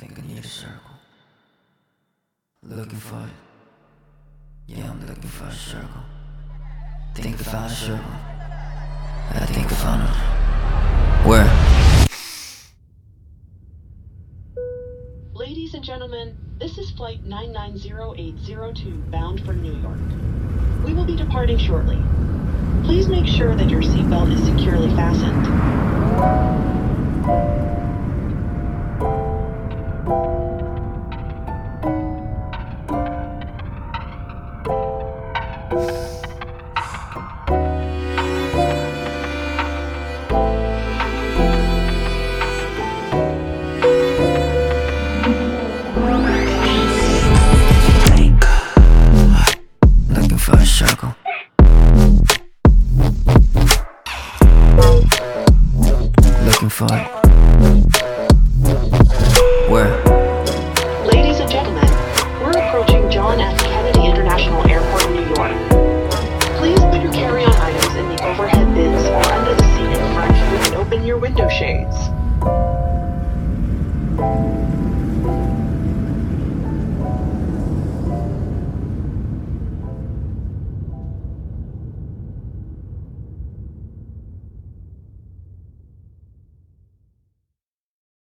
think I need a circle. Looking for it. Yeah, I'm looking for a circle. Think I found a circle. I think I found it. Where? Ladies and gentlemen, this is flight 990-802 bound for New York. We will be departing shortly. Please make sure that your seatbelt is securely fastened.